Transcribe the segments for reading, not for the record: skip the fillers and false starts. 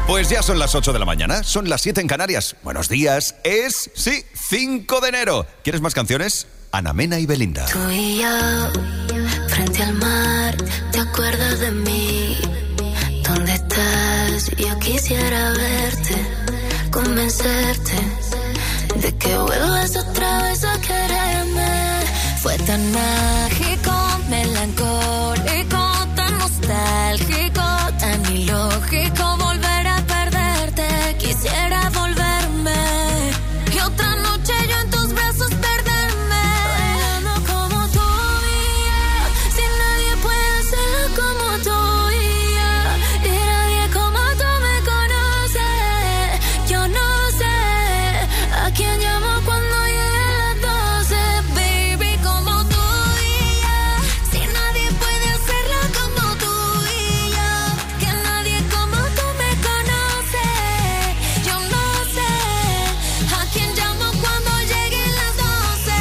Pues ya son las 8 de la mañana, son las 7 en Canarias. Buenos días, es, 5 de enero. ¿Quieres más canciones? Ana Mena y Belinda. Tú y yo, frente al mar, ¿te acuerdas de mí? ¿Dónde estás? Yo quisiera verte, convencerte de que vuelvas otra vez a quererme. Fue tan mágico, melancólico, tan nostálgico, tan ilógico volver a perderte. Quisiera volverme y otra noche yo en tus brazos perderme. Bailando como tú y yo, si nadie puede hacerlo como tú y yo, y nadie como tú me conoce. Yo no sé a quién llamo cuando lleguen las 12, baby, como tú y yo, si nadie puede hacerlo como tú y yo, que nadie como tú me conoce. Yo no sé a quién llamo cuando lleguen las 12.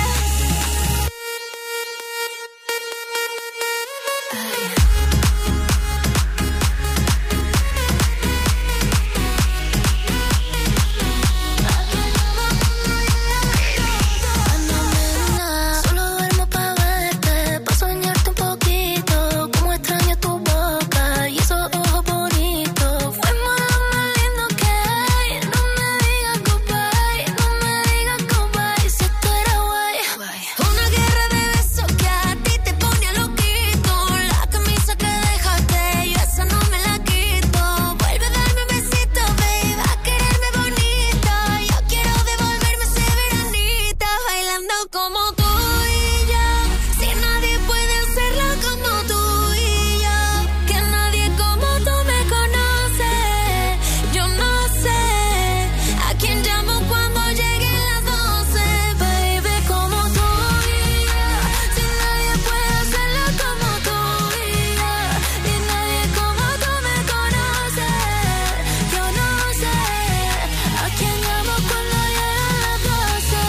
Solo duermo pa' verte, pa' soñarte un poquito. Como extraño tu boca y esos ojos bonitos. Fuimos lo más lindo que hay. No me digas goodbye, no me digas goodbye. Si esto era guay. Una guerra de besos que a ti te pone loquito. La camisa que dejaste, yo esa no me la quito. Vuelve a darme un besito, baby, a quererme bonito. Yo quiero devolverme ese veranito. Bailando como tú y yo, si nadie puede hacerlo como tú y yo, que nadie como tú me conoce. Yo no sé a quién llamo cuando lleguen las 12, baby, como tú y yo, si nadie puede hacerlo como tú y yo, y nadie como tú me conoce. Yo no sé a quién llamo cuando lleguen las 12.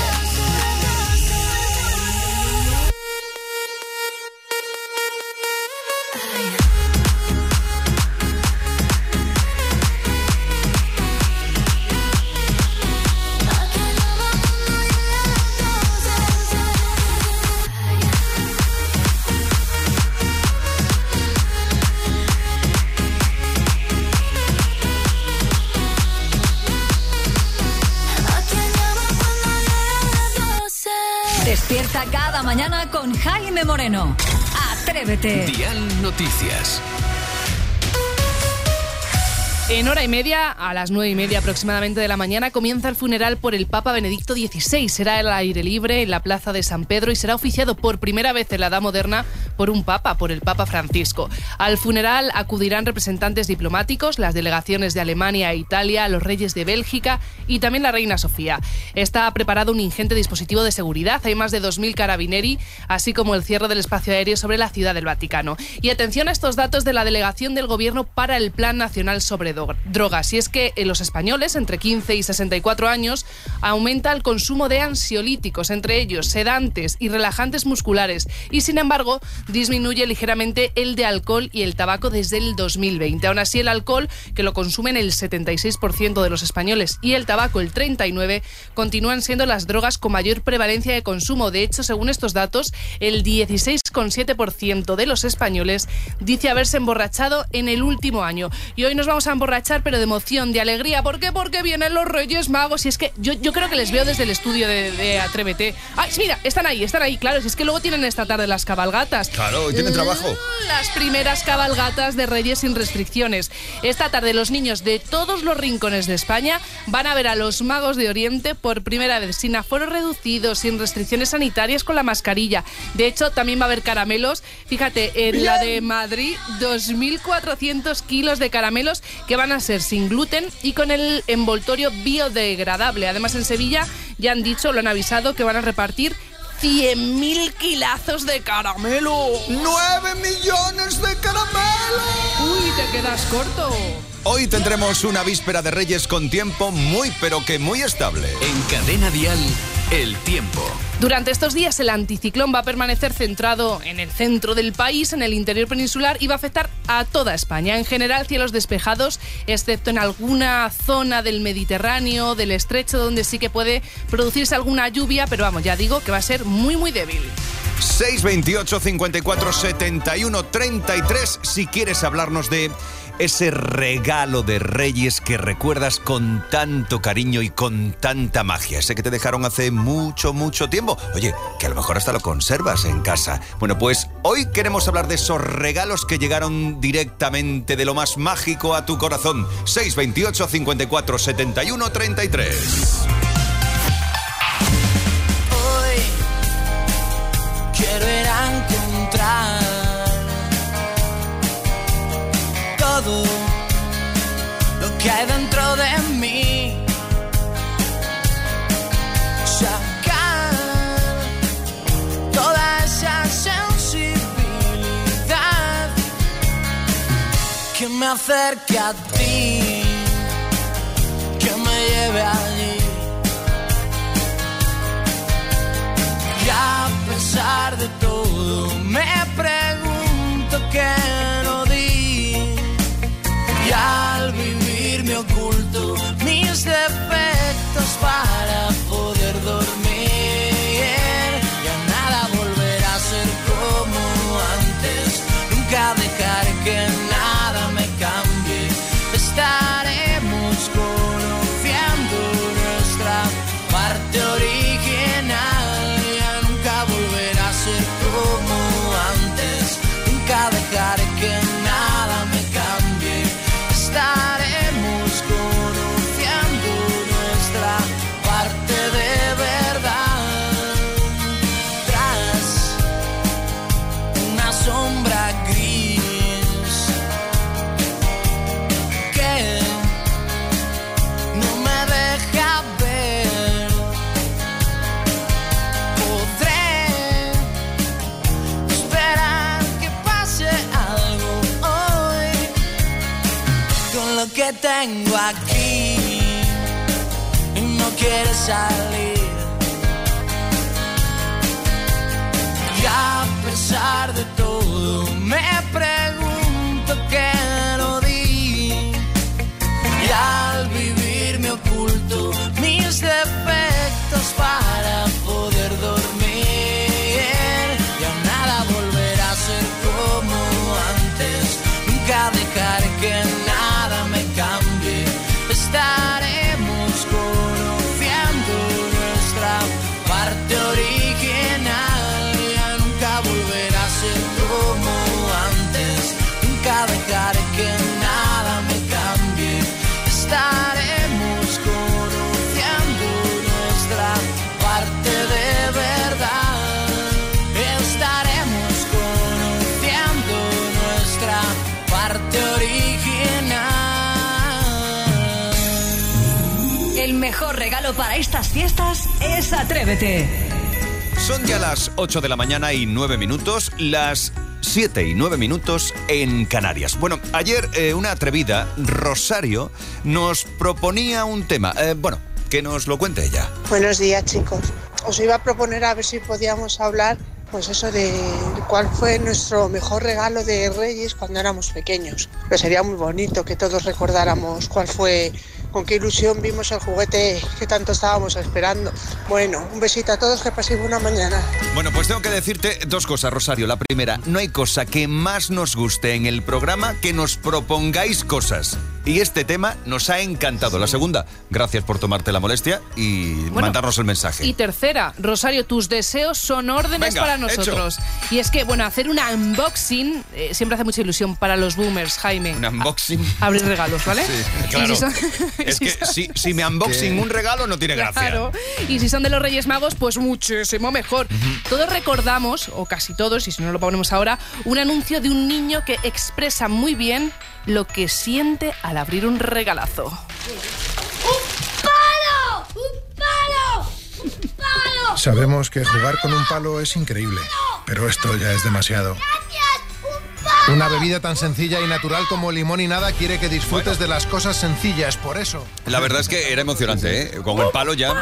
Despierta cada mañana con Jaime Moreno. Atrévete. Dial Noticias. En hora y media, a las 9:30 aproximadamente de la mañana, comienza el funeral por el Papa Benedicto XVI. Será al aire libre en la Plaza de San Pedro y será oficiado por primera vez en la Edad Moderna por un Papa, por el Papa Francisco. Al funeral acudirán representantes diplomáticos, las delegaciones de Alemania e Italia, los reyes de Bélgica y también la reina Sofía. Está preparado un ingente dispositivo de seguridad. Hay más de 2.000 carabinieri, así como el cierre del espacio aéreo sobre la Ciudad del Vaticano. Y atención a estos datos de la delegación del Gobierno para el Plan Nacional sobre Drogas. Y es que en los españoles, entre 15 y 64 años, aumenta el consumo de ansiolíticos, entre ellos sedantes y relajantes musculares. Y sin embargo, disminuye ligeramente el de alcohol y el tabaco desde el 2020. Aún así, el alcohol, que lo consumen el 76% de los españoles, y el tabaco el 39%, continúan siendo las drogas con mayor prevalencia de consumo. De hecho, según estos datos, el 16,7% de los españoles dice haberse emborrachado en el último año. Y hoy nos vamos a emborrachar, pero de emoción, de alegría. ¿Por qué? Porque vienen los Reyes Magos. Y es que yo creo que les veo desde el estudio de Atrévete. ¡Ay, mira! Están ahí, claro. Si es que luego tienen esta tarde las cabalgatas. Claro, hoy tienen trabajo. Las primeras cabalgatas de Reyes sin restricciones. Esta tarde los niños de todos los rincones de España van a ver a los Magos de Oriente por primera vez, sin aforo reducido, sin restricciones sanitarias, con la mascarilla. De hecho, también va a haber caramelos. Fíjate, en la de Madrid, 2.400 kilos de caramelos que van a ser sin gluten y con el envoltorio biodegradable. Además, en Sevilla ya han dicho, lo han avisado, que van a repartir 100.000 kilazos de caramelo. 9 millones de caramelo. Uy, te quedas corto. Hoy tendremos una víspera de Reyes con tiempo muy, pero que muy estable. En Cadena Dial, El tiempo. Durante estos días el anticiclón va a permanecer centrado en el centro del país, en el interior peninsular, y va a afectar a toda España. En general, cielos despejados, excepto en alguna zona del Mediterráneo, del Estrecho, donde sí que puede producirse alguna lluvia, pero vamos, ya digo que va a ser muy, muy débil. 628 54 71 33 si quieres hablarnos de ese regalo de Reyes que recuerdas con tanto cariño y con tanta magia. Ese que te dejaron hace mucho, mucho tiempo. Oye, que a lo mejor hasta lo conservas en casa. Bueno, pues hoy queremos hablar de esos regalos que llegaron directamente de lo más mágico a tu corazón. 628 54 71 33. Hoy quiero ir a encontrar todo lo que hay dentro de mí, sacar toda esa sensibilidad que me acerque a ti, que me lleve allí. Y a pesar de todo me pregunto qué no di. Y al vivir me oculto mis defectos para poder dormir. Ya nada volverá a ser como antes. Nunca dejaré que nada me cambie. Estaremos conociendo nuestra parte original. Ya nunca volverá a ser como antes. Nunca dejaré que nada me cambie. Estaremos conociendo nuestra parte de verdad. Tras una sombra gris que no me deja ver, podré esperar que pase algo hoy con lo que tengo aquí y no quiere salir. Y a pesar de todo me pregunto qué no di. Y al vivir me oculto mis defectos para poder dormir. Ya nada volverá a ser como antes. Nunca dejaré que nada me cambie. Estaremos conociendo nuestra parte original. Ya nunca volverá a ser como antes. Nunca dejaré que nada me cambie. Estaremos conociendo nuestra parte de verdad. Estaremos conociendo nuestra parte original. El mejor regalo para estas fiestas es Atrévete. Son ya las 8 de la mañana y 9 minutos, las 7 y 9 minutos en Canarias. Bueno, ayer una atrevida, Rosario, nos proponía un tema. Que nos lo cuente ella. Buenos días, chicos. Os iba a proponer a ver si podíamos hablar, pues eso de cuál fue nuestro mejor regalo de Reyes cuando éramos pequeños. Pero sería muy bonito que todos recordáramos cuál fue, con qué ilusión vimos el juguete que tanto estábamos esperando. Bueno, un besito a todos, que paséis una mañana. Bueno, pues tengo que decirte dos cosas, Rosario. La primera, no hay cosa que más nos guste en el programa que nos propongáis cosas. Y este tema nos ha encantado. La segunda, gracias por tomarte la molestia y mandarnos el mensaje. Y tercera, Rosario, tus deseos son órdenes para nosotros. Hecho. Y es que, hacer una unboxing siempre hace mucha ilusión para los boomers, Jaime. ¿Un unboxing? Abrir regalos, ¿vale? Sí, claro. Es que si me unboxing un regalo no tiene gracia. Claro. Y si son de los Reyes Magos, pues muchísimo mejor. Todos recordamos, o casi todos, y si no lo ponemos ahora, un anuncio de un niño que expresa muy bien lo que siente al abrir un regalazo. ¡Un palo! ¡Un palo! ¡Un palo! Sabemos que jugar con un palo es increíble, pero esto ya es demasiado. Una bebida tan sencilla y natural como limón y nada quiere que disfrutes de las cosas sencillas, por eso. La verdad es que era emocionante, ¿eh? Con el palo ya.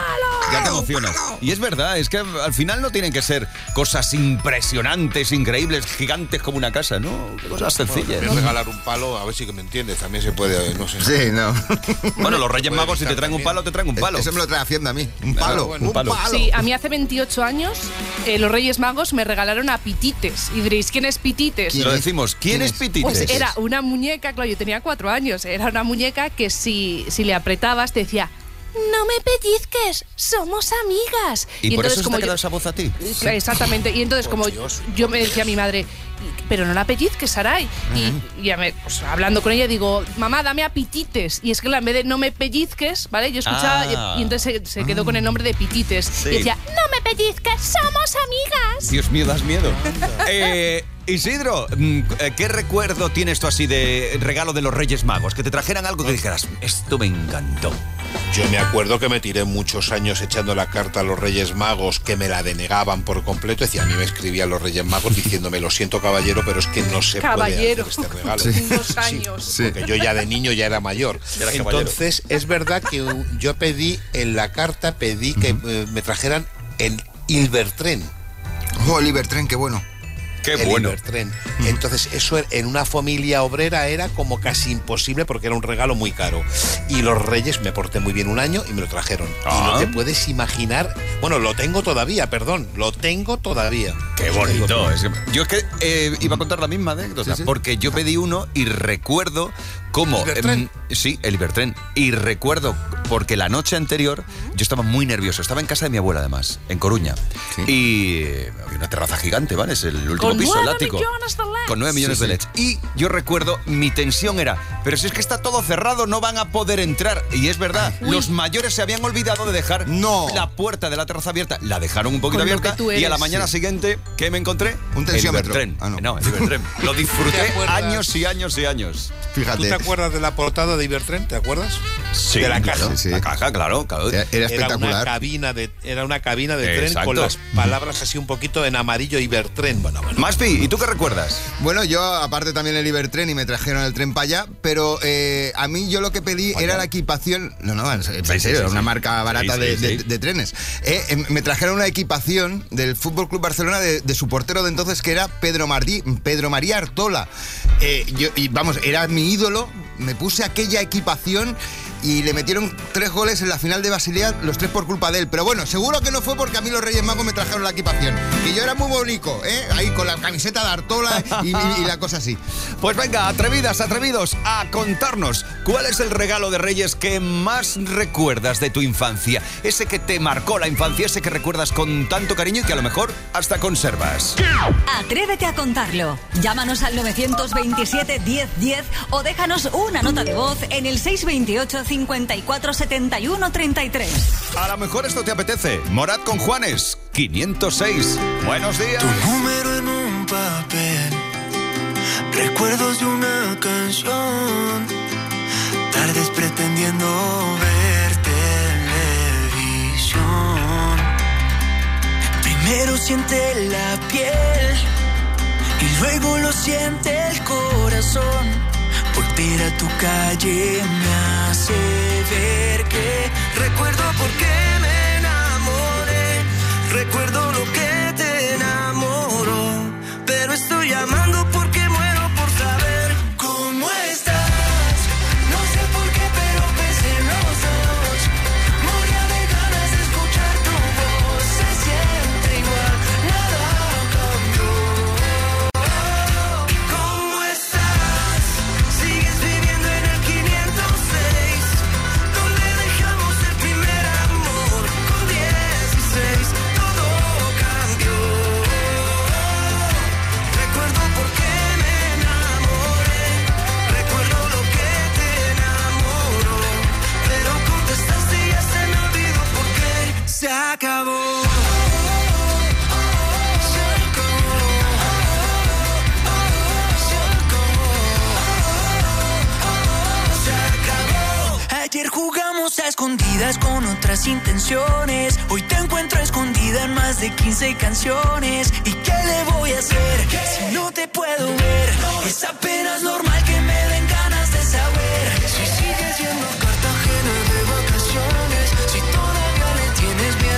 Ya te emocionas. Y es verdad, es que al final no tienen que ser cosas impresionantes, increíbles, gigantes como una casa, ¿no? Cosas sencillas. Bueno, regalar un palo, a ver si que me entiendes, también se puede, no sé. Sí, no. Bueno, los Reyes Magos, si te traen un palo, te traen un palo. Eso me lo trae Hacienda a mí. Un palo. Bueno, un palo. Sí, a mí hace 28 años los Reyes Magos me regalaron a Pitites. Y diréis, ¿quién es Pitites? Lo decimos, ¿quién es Pitites? Pues era una muñeca, claro, yo tenía 4 años. Era una muñeca que si le apretabas te decía: no me pellizques, somos amigas. ¿Y por entonces, eso como te ha quedado esa voz a ti? Exactamente. Y entonces, como yo me decía a mi madre, pero no la pellizques, Saray. Y ya pues, hablando con ella, digo, mamá, dame a Pitites. Y es que en vez de no me pellizques, ¿vale? Yo escuchaba y entonces se quedó con el nombre de Pitites. Sí. Y decía, no me pellizques, somos amigas. Dios mío, das miedo. Isidro, ¿qué recuerdo tienes tú así de regalo de los Reyes Magos? Que te trajeran algo que dijeras, esto me encantó. Yo me acuerdo que me tiré muchos años echando la carta a los Reyes Magos, que me la denegaban por completo. Decía, a mí me escribían los Reyes Magos diciéndome, lo siento, caballero, pero es que no se puede hacer este regalo. Sí. 2 años. Sí, porque yo ya de niño ya era mayor. Entonces, es verdad que yo pedí en la carta, que me trajeran el Hilvertren. Oh, el Hilvertren, qué bueno. Qué bueno. Hilvertren. Entonces, eso en una familia obrera era como casi imposible porque era un regalo muy caro. Y los Reyes, me porté muy bien un año y me lo trajeron. Y no te puedes imaginar... Bueno, lo tengo todavía. Qué bonito. Yo es que iba a contar la misma anécdota, porque yo pedí uno y recuerdo cómo... sí, el Hilvertren. Y recuerdo, porque la noche anterior yo estaba muy nervioso. Estaba en casa de mi abuela, además, en Coruña. Sí. Y había una terraza gigante, ¿vale? Es el último piso, el ático. Con 9 millones de LEDs. Y yo recuerdo, mi tensión era, pero si es que está todo cerrado, no van a poder entrar. Y es verdad, los mayores se habían olvidado de dejar la puerta de la terraza abierta. La dejaron un poquito abierta y a la mañana siguiente, ¿qué me encontré? Un tensiómetro. El Hilvertren. Lo disfruté años y años y años. Fíjate. ¿Tú te acuerdas de la portada de Hilvertren? ¿Te acuerdas? Sí. De la caja. Sí. La caja, claro. Era espectacular. Era una cabina de tren con las palabras así un poquito en amarillo, Hilvertren. Bueno. Maspi, ¿y tú qué recuerdas? Bueno, yo aparte también el Hilvertren y me trajeron el tren para allá, pero a mí yo lo que pedí era la equipación. No, en serio, era una marca barata de trenes. Me trajeron una equipación del Fútbol Club Barcelona de su portero de entonces, que era Pedro María Artola. Era mi ídolo. Me puse aquella equipación y le metieron 3 goles en la final de Basilea, los 3 por culpa de él. Pero bueno, seguro que no fue porque a mí los Reyes Magos me trajeron la equipación. Que yo era muy bonito, ahí con la camiseta de Artola y la cosa así. Pues venga, atrevidos, a contarnos cuál es el regalo de Reyes que más recuerdas de tu infancia. Ese que te marcó la infancia, ese que recuerdas con tanto cariño y que a lo mejor hasta conservas. Atrévete a contarlo. Llámanos al 927 1010 o déjanos una nota de voz en el 628 54 71 33. A lo mejor esto te apetece. Morat con Juanes, 506. Buenos días. Tu número en un papel, recuerdos de una canción, tardes pretendiendo ver televisión. Primero siente la piel y luego lo siente el corazón. Volver a tu calle me hace ver que recuerdo por qué me enamoré, recuerdo lo que te enamoró, pero estoy llamando porque muero por saber cómo estás. No sé por qué, pero pensé en los dos, moría de ganas de escuchar tu voz, se siente igual, nada cambió. ¿Cómo estás? Sigues viviendo en el 506, donde dejamos el primer amor con 16, todo cambió. Recuerdo por qué me enamoré, recuerdo lo que te enamoró, pero contestaste y ya se me olvidó por qué se acabó. Ayer jugamos a escondidas con otras intenciones. Hoy te encuentro escondida en más de 15 canciones. ¿Y qué le voy a hacer si no te puedo ver? Es apenas normal que me den ganas de saber si sigues yendo a Cartagena de vacaciones, si todavía le tienes miedo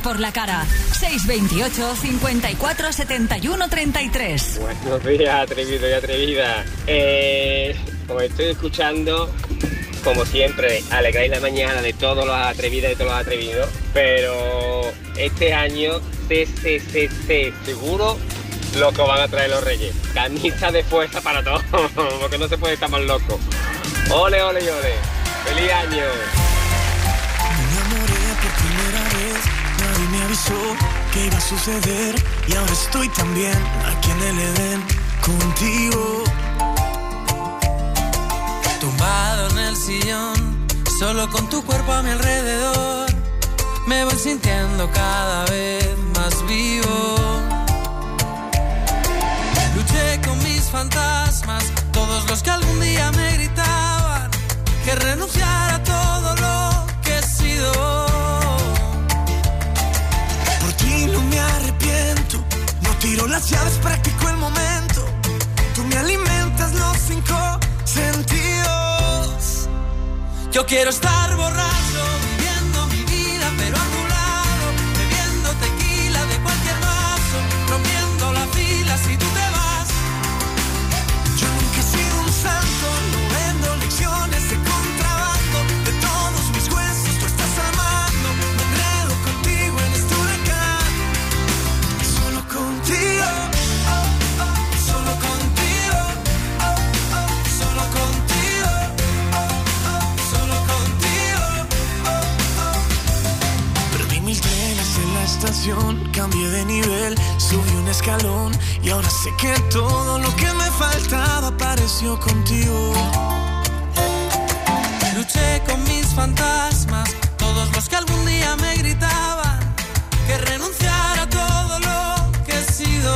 por la cara. 628 54 71 33. Buenos días, atrevido y atrevida. Os estoy escuchando, como siempre, alegráis la mañana de todos los atrevidas y todos los atrevidos, pero este año seguro lo que van a traer los Reyes. Camisa de fuerza para todos, porque no se puede estar más loco. Ole, ole y ole. ¡Feliz año! Me enamoré por primera vez, nadie me avisó que iba a suceder y ahora estoy también aquí en el Edén contigo. Tumbado en el sillón, solo con tu cuerpo a mi alrededor, me voy sintiendo cada vez más vivo. Luché con mis fantasmas, todos los que algún día me gritaban que renunciara a todo lo que he sido. Por ti no me arrepiento, no tiro las llaves, practico el momento. Tú me alimentas los 5 sentidos. Yo quiero estar borracho, viviendo mi vida, pero a tu lado, bebiendo tequila de cualquier vaso, rompiendo la fila si tú te vas. Yo nunca he sido un santo, no vendo lecciones de contrabando. De todos mis huesos tú estás amando. Me enredo contigo en este huracán. Solo contigo, solo contigo, solo contigo, solo contigo. Perdí 1000 trenes en la estación, cambié de nivel, subí un escalón y ahora sé que todo lo que me faltaba apareció contigo. Luché con mis fantasmas, todos los que algún día me gritaban que renunciara a todo lo que he sido.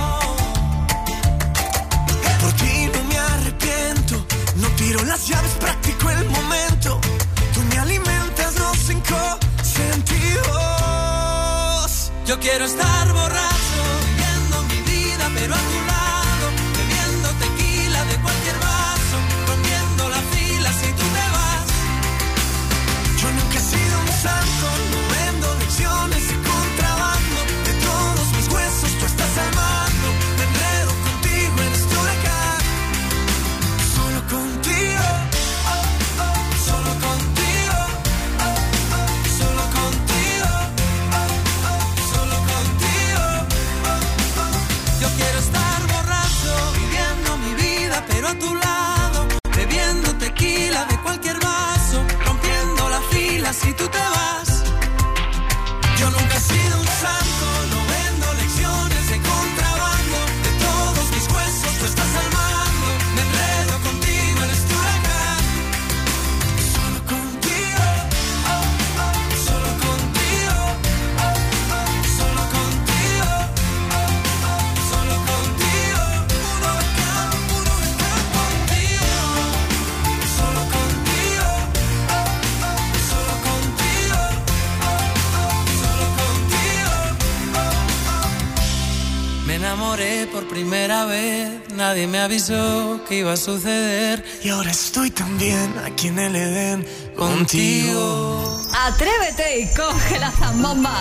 Por ti no me arrepiento, no tiro las llaves, practico el momento. Tú me alimentas los 5 sentidos. Yo quiero estar borracho, viviendo mi vida, pero a tu lado, bebiendo tequila de cualquier vaso, rompiendo la fila si tú te vas. Yo nunca he sido un santo, no vendo lecciones de contrabando. De todos mis huesos tú estás amando. Me enredo contigo en este huracán. Solo contigo, solo contigo, solo contigo, solo contigo. Yo quiero estar borracho, viviendo mi vida, pero a tu lado, bebiendo tequila de cualquier vaso, rompiendo la fila si tú te vas. Yo nunca he sido un santo, no vendo lecciones de contrabando. De todos mis huesos tú estás al mando. Me enredo contigo en este huracán. Solo contigo, solo contigo, solo contigo, solo contigo. Un huracán contigo. Solo contigo, solo contigo, solo contigo. Me enamoré por primera vez, nadie me avisó que iba a suceder Y ahora estoy también aquí en el Edén contigo. Atrévete y coge la zambomba.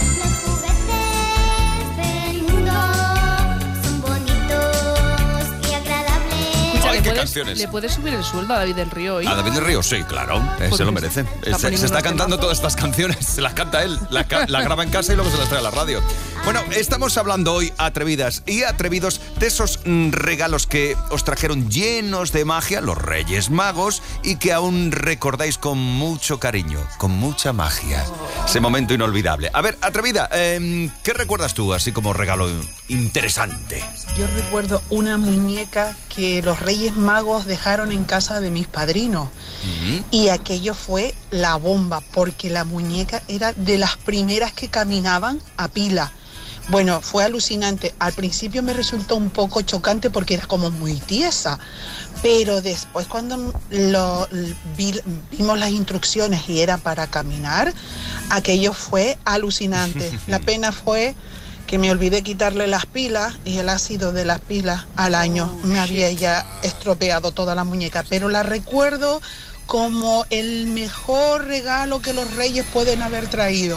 del mundo son bonitos y agradables. Escucha, Ay, ¿le qué puedes- canciones. ¿Le puedes subir el sueldo a David del Río hoy? A David del Río, sí, claro, se lo merece. Se está cantando todas estas canciones, se las canta él, la graba en casa y luego se las trae a la radio. Bueno, estamos hablando hoy, atrevidas y atrevidos, de esos regalos que os trajeron llenos de magia, los Reyes Magos, y que aún recordáis con mucho cariño, con mucha magia. Ese momento inolvidable. A ver, atrevida, ¿qué recuerdas tú así como regalo interesante? Yo recuerdo una muñeca que los Reyes Magos dejaron en casa de mis padrinos. Y aquello fue la bomba, porque la muñeca era de las primeras que caminaban a pila. Bueno, fue alucinante. Al principio me resultó un poco chocante porque era como muy tiesa, pero después cuando vimos las instrucciones y era para caminar, aquello fue alucinante. La pena fue que me olvidé quitarle las pilas y el ácido de las pilas al año me había ya estropeado toda la muñeca, pero la recuerdo como el mejor regalo que los Reyes pueden haber traído,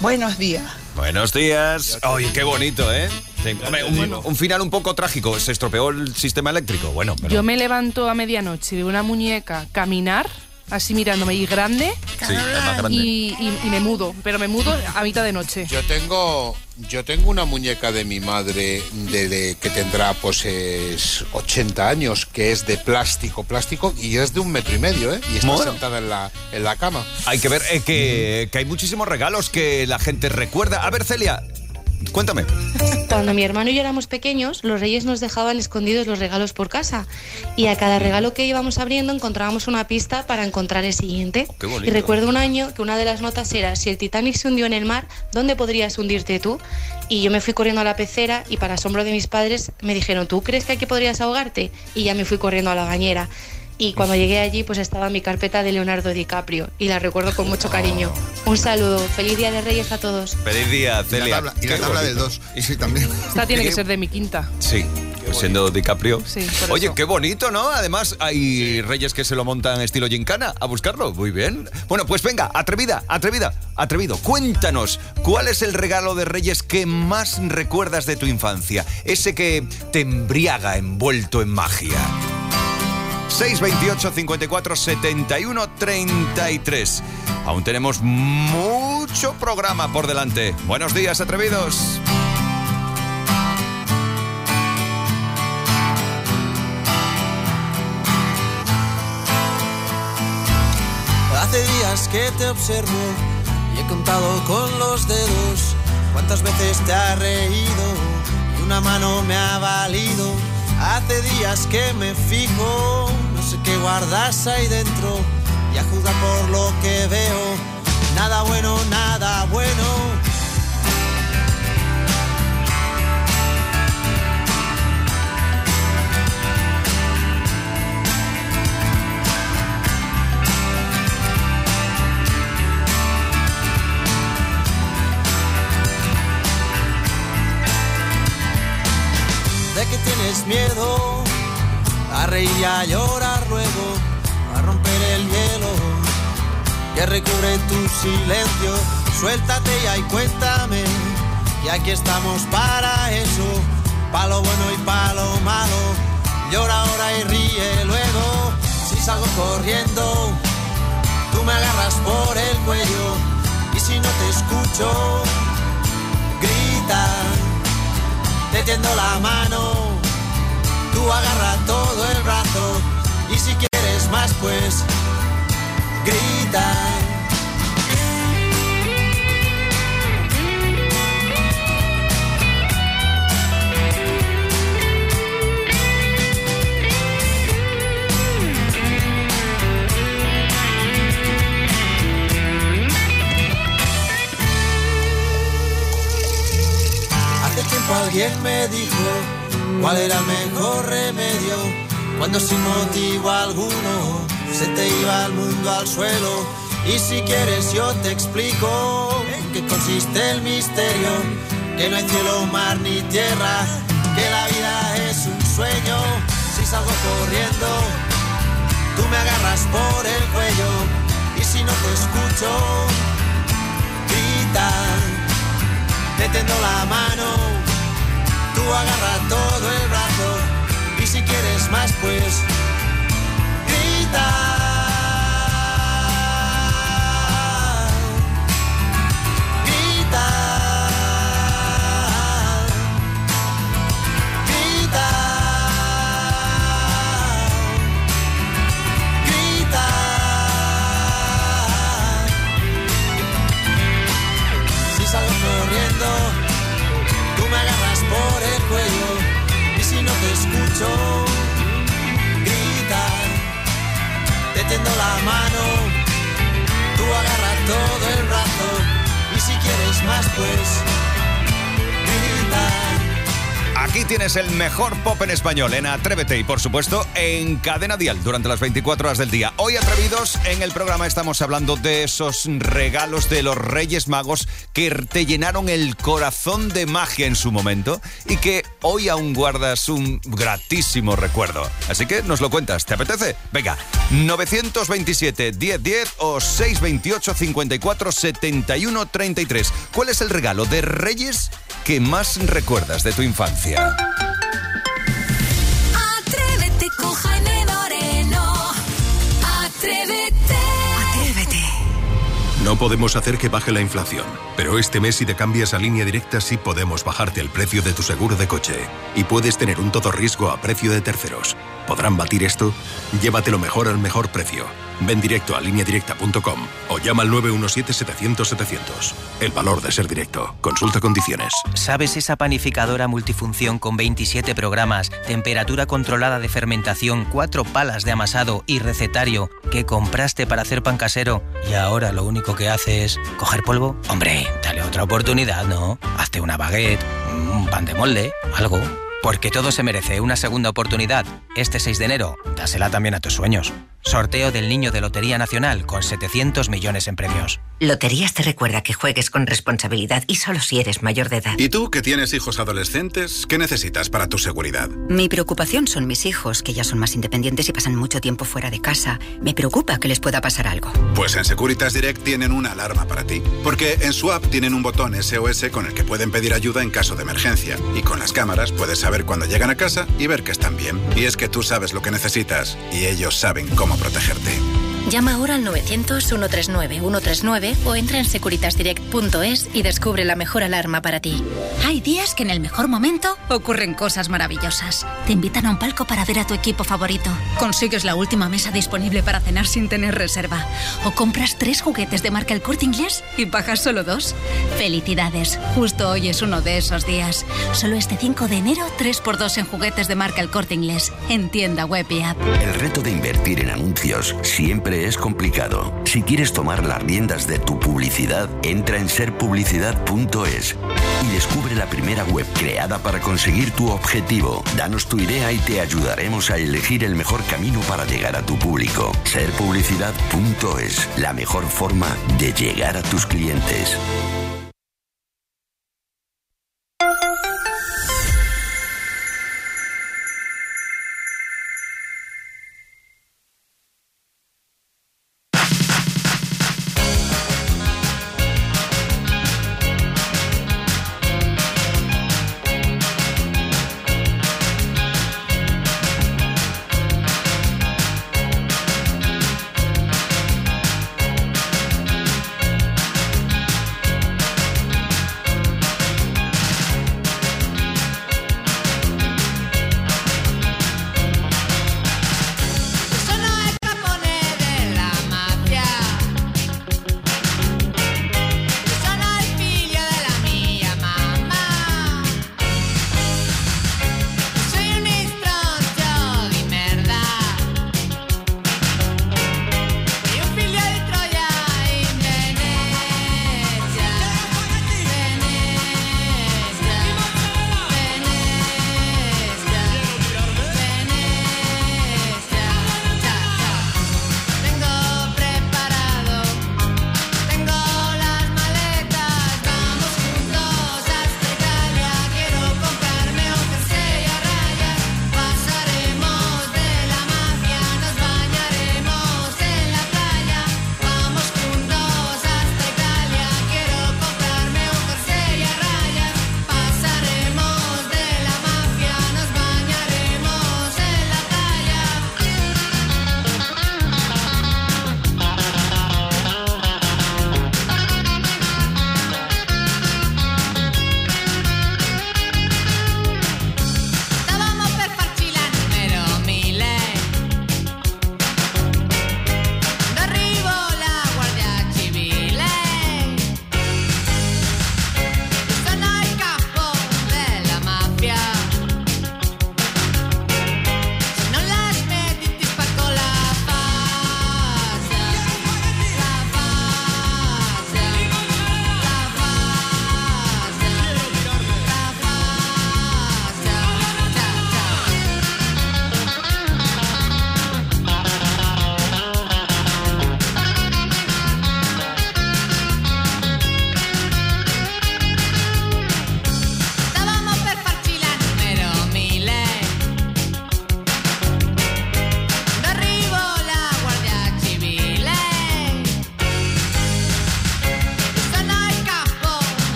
Buenos días. Buenos días. Ay, qué bonito, ¿eh? Sí, hombre, un final un poco trágico. Se estropeó el sistema eléctrico. Bueno, pero... Yo me levanto a medianoche de una muñeca caminar, así mirándome y grande, Sí, es más grande. y me mudo, pero me mudo a mitad de noche. Yo tengo una muñeca de mi madre que tendrá pues 80 años, que es de plástico, y es de 1,5 metros, ¿eh? Y está Bueno. sentada en la cama. Hay que ver que hay muchísimos regalos que la gente recuerda. A ver, Celia, cuéntame. Cuando mi hermano y yo éramos pequeños, los reyes nos dejaban escondidos los regalos por casa y a cada regalo que íbamos abriendo encontrábamos una pista para encontrar el siguiente. Qué bonito. Y recuerdo un año que una de las notas era: si el Titanic se hundió en el mar, ¿dónde podrías hundirte tú? Y yo me fui corriendo a la pecera y, para asombro de mis padres, me dijeron: ¿tú crees que aquí podrías ahogarte? Y ya me fui corriendo a la bañera. Y cuando llegué allí, pues estaba mi carpeta de Leonardo DiCaprio y la recuerdo con mucho cariño. Un saludo, feliz Día de Reyes a todos. Feliz día, Celia. Y la tabla del 2. Sí, también. Esta tiene que ser de mi quinta. Sí, pues siendo DiCaprio. Sí, por Oye, eso. qué bonito, ¿no? Además, hay reyes que se lo montan estilo gincana a buscarlo. Muy bien. Bueno, pues venga, atrevido. Cuéntanos, ¿cuál es el regalo de reyes que más recuerdas de tu infancia? Ese que te embriaga envuelto en magia. 628 54 71 33. Aún tenemos mucho programa por delante. Buenos días, atrevidos. Hace días que te observo y he contado con los dedos cuántas veces te has reído y una mano me ha valido. Hace días que me fijo, no sé qué guardas ahí dentro, y a juzgar por lo que veo, nada bueno, nada bueno. ¿De qué tienes miedo? A reír y a llorar luego, a romper el hielo que recubre tu silencio. Suéltate ya y cuéntame, y aquí estamos para eso, pa' lo bueno y pa' lo malo. Llora ahora y ríe luego. Si salgo corriendo, tú me agarras por el cuello, y si no te escucho, grita. Te tiendo la mano, tú agarra todo el brazo, y si quieres más pues grita. Hace tiempo alguien me dijo cuál era el mejor remedio cuando sin motivo alguno se te iba el mundo al suelo. Y si quieres yo te explico en qué consiste el misterio, que no hay cielo, mar ni tierra, que la vida es un sueño. Si salgo corriendo, tú me agarras por el cuello, y si no te escucho, grita. Te tendo la mano, tú agarra todo el brazo, y si quieres más pues grita. Grita. Grita. Grita. Si salgo corriendo, tú me agarras por el cuello, y si no te escucho, grita. Te tiendo la mano, tú agarras todo el brazo, y si quieres más pues grita. Aquí tienes el mejor pop en español en Atrévete y, por supuesto, en Cadena Dial durante las 24 horas del día. Hoy, atrevidos, en el programa estamos hablando de esos regalos de los Reyes Magos que te llenaron el corazón de magia en su momento y que hoy aún guardas un gratísimo recuerdo. Así que nos lo cuentas, ¿te apetece? Venga, 927 1010 o 628 54 71 33. ¿Cuál es el regalo de Reyes que más recuerdas de tu infancia? Atrévete con Jaime Moreno. Atrévete. Atrévete. No podemos hacer que baje la inflación, pero este mes si te cambias a Línea Directa sí podemos bajarte el precio de tu seguro de coche. Y puedes tener un todo riesgo a precio de terceros. ¿Podrán batir esto? Llévatelo mejor al mejor precio. Ven directo a lineadirecta.com o llama al 917-700-700. El valor de ser directo. Consulta condiciones. ¿Sabes esa panificadora multifunción con 27 programas, temperatura controlada de fermentación, 4 palas de amasado y recetario que compraste para hacer pan casero y ahora lo único que hace es coger polvo? Hombre, dale otra oportunidad, ¿no? Hazte una baguette, un pan de molde, algo. Porque todo se merece una segunda oportunidad. Este 6 de enero, dásela también a tus sueños. Sorteo del Niño de Lotería Nacional con 700 millones en premios. Loterías te recuerda que juegues con responsabilidad y solo si eres mayor de edad. ¿Y tú, que tienes hijos adolescentes, qué necesitas para tu seguridad? Mi preocupación son mis hijos, que ya son más independientes y pasan mucho tiempo fuera de casa. Me preocupa que les pueda pasar algo. Pues en Securitas Direct tienen una alarma para ti. Porque en su app tienen un botón SOS con el que pueden pedir ayuda en caso de emergencia. Y con las cámaras puedes saber cuándo llegan a casa y ver que están bien. Y es que tú sabes lo que necesitas y ellos saben cómo protegerte. Llama ahora al 900-139-139 o entra en securitasdirect.es y descubre la mejor alarma para ti. Hay días que en el mejor momento ocurren cosas maravillosas. Te invitan a un palco para ver a tu equipo favorito. Consigues la última mesa disponible para cenar sin tener reserva. O compras 3 juguetes de marca El Corte Inglés y pagas solo 2. ¡Felicidades! Justo hoy es uno de esos días. Solo este 5 de enero, 3x2 en juguetes de marca El Corte Inglés. En tienda web y app. El reto de invertir en anuncios siempre es complicado. Si quieres tomar las riendas de tu publicidad, entra en serpublicidad.es y descubre la primera web creada para conseguir tu objetivo. Danos tu idea y te ayudaremos a elegir el mejor camino para llegar a tu público. Serpublicidad.es, la mejor forma de llegar a tus clientes.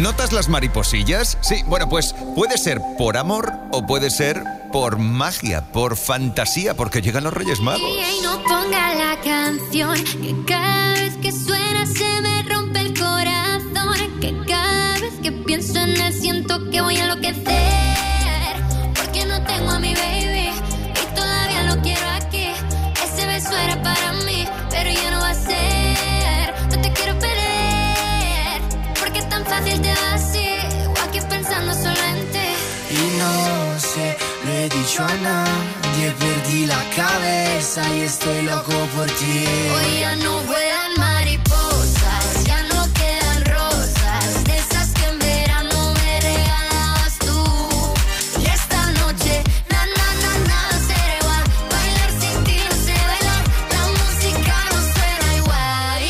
¿Notas las mariposillas? Sí, bueno, pues puede ser por amor o puede ser por magia, por fantasía, porque llegan los Reyes Magos. Y no ponga la canción, que cada vez que suena se me rompe el corazón, que cada vez que pienso en él siento que voy a enloquecer, porque no tengo a mi baby y todavía lo quiero aquí. Ese beso era para mí, pero ya no va a ser. No te quiero perder, porque es tan fácil te va así, o aquí pensando solo en ti. Y no sé, lo he dicho a nadie, perdí la cabeza y estoy loco por ti. Hoy ya no vuelan mariposas, ya no quedan rosas, de esas que en verano me regalabas tú. Y esta noche, nada será igual, bailar sin ti no sé bailar, la música no suena igual.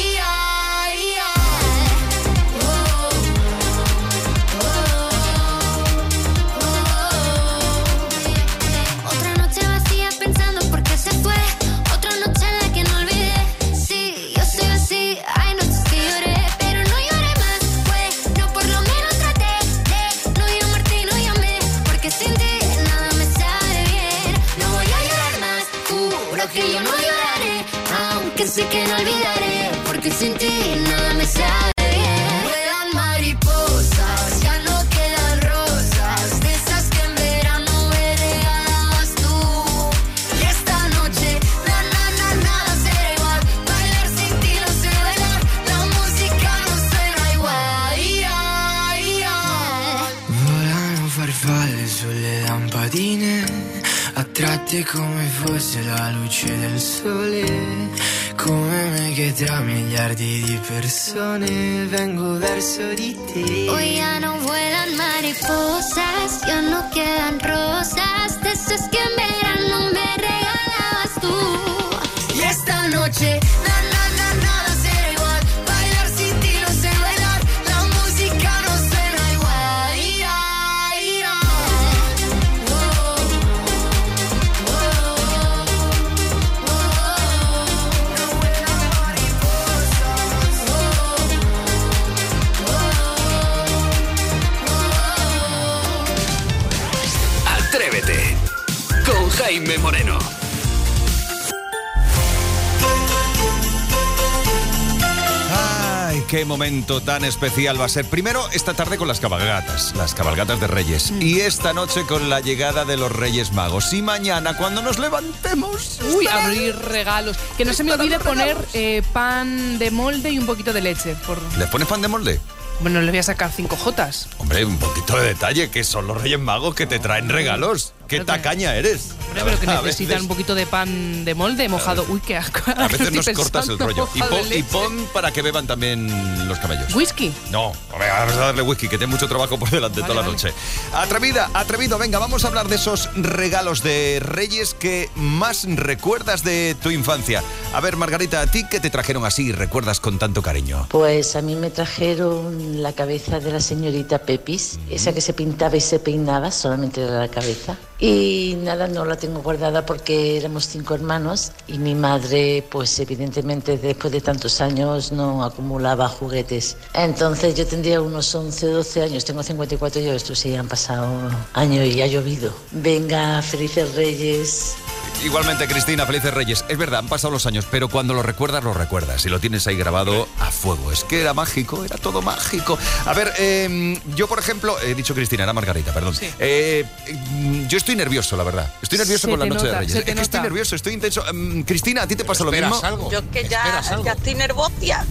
Otra noche vacía pensando por qué se fue, otra noche en la que no olvidé. Sí, yo soy así, hay noches que lloré, pero no lloré más. Bueno, por lo menos traté de no llamarte y no llamé, porque sin ti nada me sale bien. No voy a llorar más, juro que yo no lloraré, aunque sé que no olvidaré, porque sin ti nada me sale bien. Vuelan mariposas, ya no quedan rosas, de esas que en verano me regalabas tú. Y esta noche, nada será igual, bailar sin ti no sé bailar, la música no suena igual. Volano farfalle sulle lampadine, attratte come fosse la luce del sole, come me che tra miliardi di persone vengo verso di te. Hoy ya no vuelan mariposas, ya no quedan rosas, de esas que en verano me regalabas tú. Y esta noche, nada será igual, bailar sin ti no sé bailar, la música no suena igual. Atrévete con Jaime Moreno. Ay, qué momento tan especial va a ser. Primero, esta tarde con las cabalgatas de Reyes. Y esta noche con la llegada de los Reyes Magos. Y mañana, cuando nos levantemos... Abrir regalos. Que no se me olvide poner pan de molde y un poquito de leche. ¿Les pones pan de molde? Bueno, les voy a sacar 5 jotas. Hombre, un poquito de detalle, que son los Reyes Magos que te traen regalos. ¡Qué tacaña eres! Hombre, pero que necesitan un poquito de pan de molde mojado. Uy, qué asco. A veces nos cortas el rollo. Y pon para que beban también los camellos. ¿Whisky? No, hombre, vamos a darle whisky, que tiene mucho trabajo por delante toda la noche. Atrevido, venga, vamos a hablar de esos regalos de Reyes que más recuerdas de tu infancia. A ver, Margarita, ¿a ti qué te trajeron así y recuerdas con tanto cariño? Pues a mí me trajeron la cabeza de la señorita Pepis, esa que se pintaba y se peinaba, solamente de la cabeza. Y nada, no la tengo guardada porque éramos 5 hermanos y mi madre, pues evidentemente después de tantos años no acumulaba juguetes. Entonces yo tendría unos 11 o 12 años, tengo 54 y estos sí han pasado años y ha llovido. Venga, felices Reyes. Igualmente, Cristina, felices Reyes. Es verdad, han pasado los años, pero cuando lo recuerdas y lo tienes ahí grabado a fuego. Es que era mágico, era todo mágico. A ver, yo, por ejemplo, he dicho Cristina, era Margarita, perdón. Sí. Yo estoy nervioso, la verdad. Estoy nervioso con la noche de Reyes. Es que estoy nervioso, estoy intenso. Cristina, ¿a ti te pasa lo mismo? Algo? Yo que ya estoy nervosa.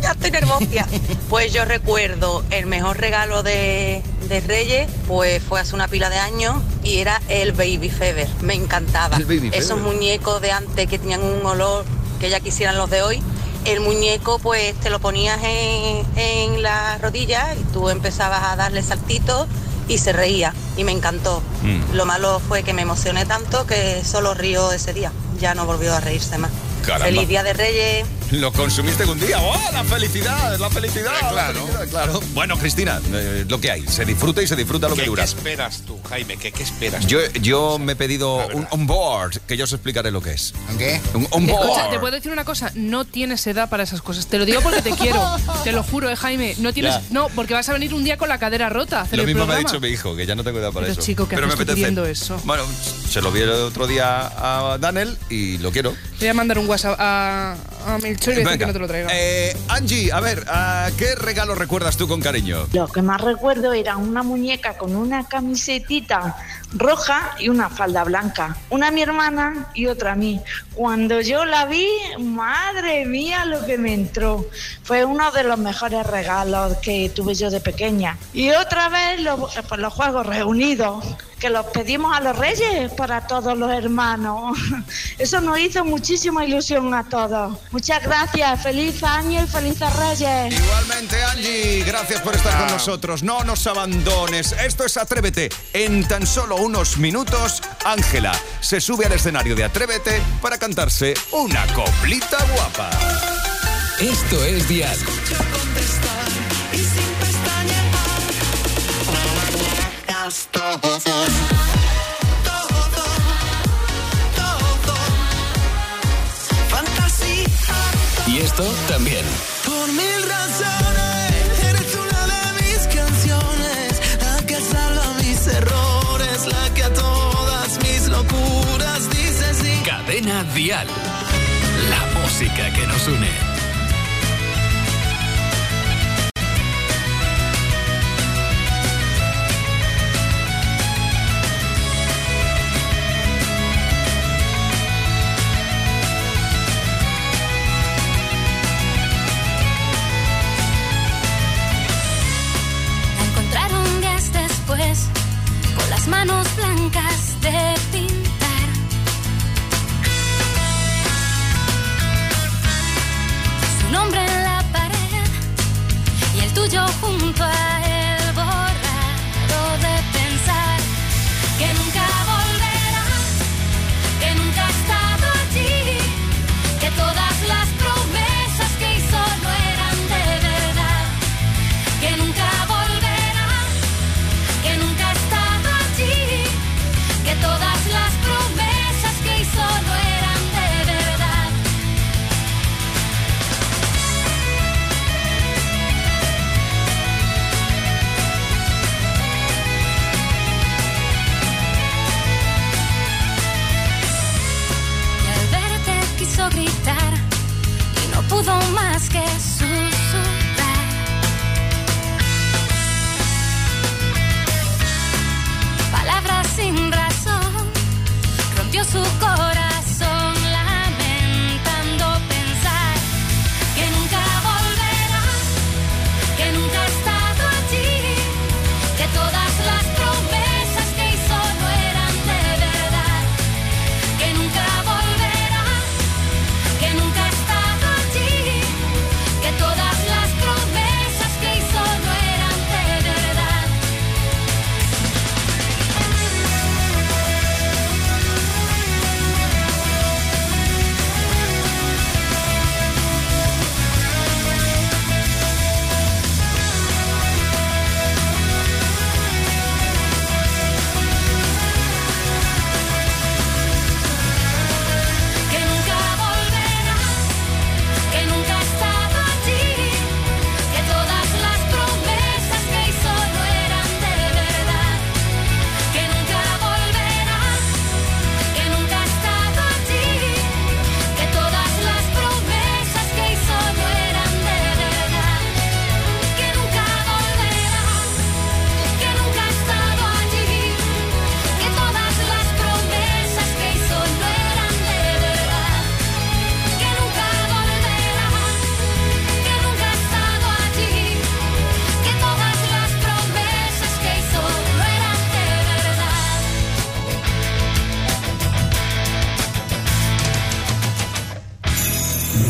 Pues yo recuerdo el mejor regalo de Reyes, pues fue hace una pila de años y era el Baby Fever. Me encantaba. Esos muñecos de antes que tenían un olor que ya quisieran los de hoy. El muñeco pues te lo ponías en la rodilla y tú empezabas a darle saltitos y se reía y me encantó. Lo malo fue que me emocioné tanto que solo río ese día. Ya no volvió a reírse más. Caramba. Feliz Día de Reyes. Lo consumiste en un día. ¡Oh, la felicidad! Claro. Bueno, Cristina, lo que hay. Se disfruta y se disfruta lo que dura. ¿Qué esperas tú, Jaime? ¿Qué esperas tú? Yo me he pedido un on-board, que yo os explicaré lo que es. ¿Un qué? Un on-board. Escucha, te puedo decir una cosa. No tienes edad para esas cosas. Te lo digo porque te quiero. Te lo juro, Jaime. No tienes. Ya. No, porque vas a venir un día con la cadera rota a hacer Lo el mismo programa. me ha dicho mi hijo, que ya no tengo edad para Pero, eso. chico, ¿qué Pero me haces tú apetece. pidiendo eso? Bueno, se lo vi el otro día a Daniel y lo quiero. Voy a mandar un WhatsApp a Melchor y decir Venga. que no te lo traiga. Angie, a ver, ¿qué regalo recuerdas tú con cariño? Lo que más recuerdo era una muñeca con una camisetita roja y una falda blanca. Una a mi hermana y otra a mí. Cuando yo la vi, madre mía, lo que me entró. Fue uno de los mejores regalos que tuve yo de pequeña. Y otra vez los Juegos Reunidos, que los pedimos a los Reyes para todos los hermanos. Eso nos hizo muchísima ilusión a todos. Muchas gracias, feliz año y felices Reyes. Igualmente, Angie, gracias por estar con nosotros. No nos abandones. Esto es Atrévete. En tan solo unos minutos, Ángela se sube al escenario de Atrévete para cantarse una coplita guapa. Esto es Dial. Y sin pestañear. Fantasía. Y esto también. Por mil razones, eres una de mis canciones, la que salva mis errores, la que a todas mis locuras dice sí. Cadena Dial. La música que nos une. La encontraron días después, con las manos blancas de pintar. Su nombre en la pared y el tuyo junto a él, borrado de pensar que nunca volverá, que nunca ha estado allí, que todas las promesas que hizo no eran de verdad, que nunca volverá, que nunca ha estado allí, que todas las promesas que hizo no eran de verdad. Y al verte quiso gritar y no pudo más que susurrar. Palabras sin razón, rompió su corazón lamentando pensar que nunca volverá, que nunca ha estado allí, que todas las promesas que hizo no eran de verdad, que nunca volverá, que nunca ha estado allí, que todas las promesas que hizo no eran de verdad. Que nunca volverá, que nunca ha estado allí, que todas las promesas que hizo no eran de verdad, que nunca volverá, que nunca ha estado allí, que todas las promesas que hizo no eran de verdad, que nunca volverá, que nunca ha estado allí, que todas las promesas que hizo no eran de verdad, que nunca volverá, que nunca ha estado allí, que todas las promesas que hizo no eran de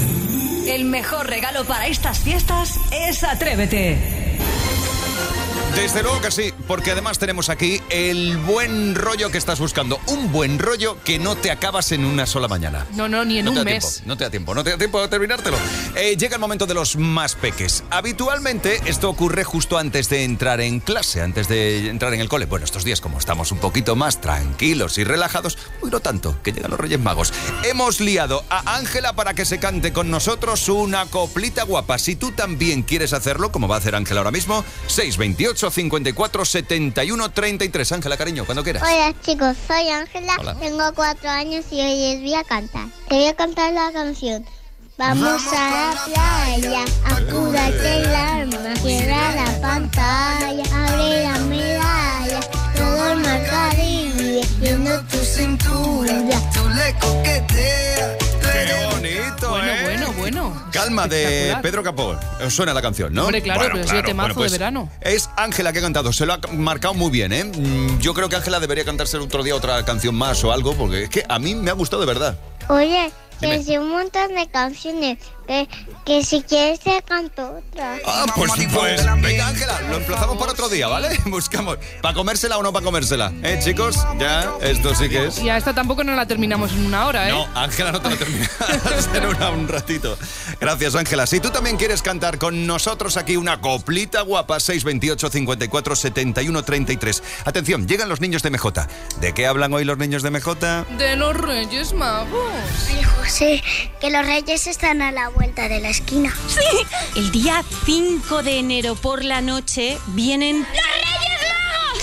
El mejor regalo para estas fiestas es Atrévete. Desde luego que sí, porque además tenemos aquí el buen rollo que estás buscando. Un buen rollo que no te acabas en una sola mañana. No, ni en un mes. No te da tiempo de terminártelo. Llega el momento de los más peques. Habitualmente esto ocurre justo antes de entrar en clase, antes de entrar en el cole. Bueno, estos días como estamos un poquito más tranquilos y relajados, uy, no tanto, que llegan los Reyes Magos. Hemos liado a Ángela para que se cante con nosotros una coplita guapa. Si tú también quieres hacerlo, como va a hacer Ángela ahora mismo, 628 54 71 33. Ángela, cariño, cuando quieras. Hola chicos, soy Ángela, Hola. tengo 4 años y hoy les voy a cantar. Te voy a cantar la canción. Vamos a la playa, a curarte el alma, cierra la pantalla, abre la medalla, todo el mar Caribe, viendo tu cintura, tú le coqueteas. ¡Qué bonito, Bueno. Calma, de Pedro Capó. Os suena la canción, ¿no? Hombre, claro, pero ha sido temazo de verano. Es Ángela que ha cantado, se lo ha marcado muy bien, ¿eh? Yo creo que Ángela debería cantarse otro día otra canción más o algo, porque es que a mí me ha gustado de verdad. Oye, Dime. que sé un montón de canciones, que si quieres te canto otra. Pues venga, Ángela, lo emplazamos para otro día, ¿vale? Buscamos, ¿para comérsela o no para comérsela? Chicos, ya, esto sí que es. Y a esta tampoco no la terminamos en una hora, ¿eh? No, Ángela, no te la terminas en un ratito. Gracias, Ángela. Si tú también quieres cantar con nosotros aquí una coplita guapa, 628 54 71 33. Atención, llegan los niños de MJ. ¿De qué hablan hoy los niños de MJ? De los Reyes Magos. Ay, José, que los reyes están a la vuelta de la esquina. Sí, el día 5 de enero por la noche vienen... ¡Los Reyes Magos!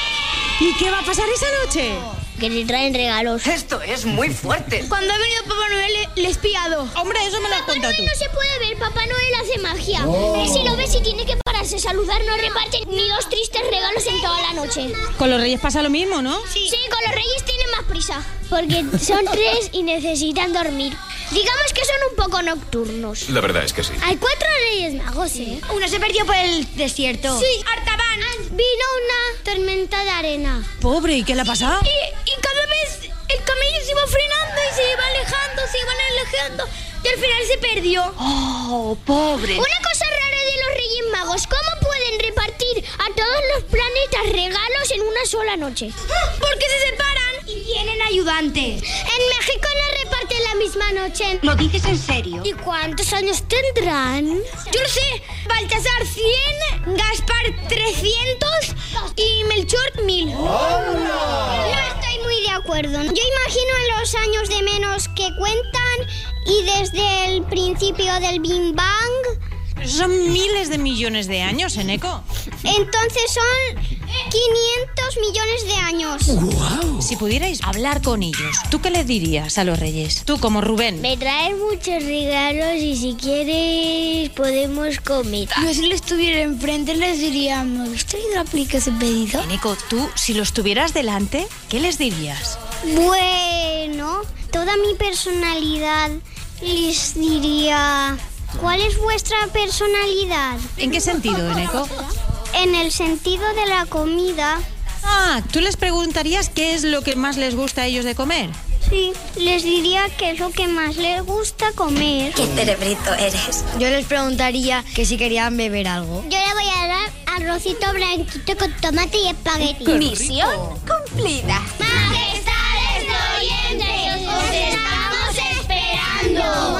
¿Y qué va a pasar esa noche? Que te traen regalos. Esto es muy fuerte. Cuando ha venido Papá Noel, le he espiado. Hombre, eso me lo has contado tú. No se puede ver, Papá Noel hace magia. Él si lo ves y tiene que pararse a saludar, no reparte ni 2 tristes regalos en toda la noche. Con los reyes pasa lo mismo, ¿no? Sí, con los reyes tienen más prisa. Porque son 3 y necesitan dormir. Digamos que son un poco nocturnos. La verdad es que sí. Hay 4 reyes magos, ¿eh? Uno se perdió por el desierto. Sí, Artaban. Vino una tormenta de arena. Pobre, ¿y qué le ha pasado? Y cada vez el camello se iba frenando y se iba alejando. Y al final se perdió. Oh, pobre. Una cosa rara de los Reyes Magos. ¿Cómo pueden repartir a todos los planetas regalos en una sola noche? Porque se separan y tienen ayudantes. En México no reparten la misma noche. ¿Lo dices en serio? ¿Y cuántos años tendrán? Yo lo sé. Baltasar 100, Gaspar 300 y Melchor 1000. No estoy muy de acuerdo. Yo imagino en los años de menos que cuentan y desde el principio del Big Bang. Son miles de millones de años, Eneco. Entonces son 500 millones de años. ¡Guau! Si pudierais hablar con ellos, ¿tú qué les dirías a los reyes? Tú como Rubén. Me traen muchos regalos y si quieres podemos comer. Yo si les estuviera enfrente les diría, ¿me habéis traído la aplicación pedido? Eneco, tú, si los tuvieras delante, ¿qué les dirías? Bueno, toda mi personalidad les diría... ¿Cuál es vuestra personalidad? ¿En qué sentido, Eneco? En el sentido de la comida. Ah, ¿tú les preguntarías qué es lo que más les gusta a ellos de comer? Sí, les diría qué es lo que más les gusta comer. ¡Qué cerebrito eres! Yo les preguntaría que si querían beber algo. Yo le voy a dar arrocito blanquito con tomate y espagueti. Misión cumplida. Majestades de oyentes, os estamos esperando.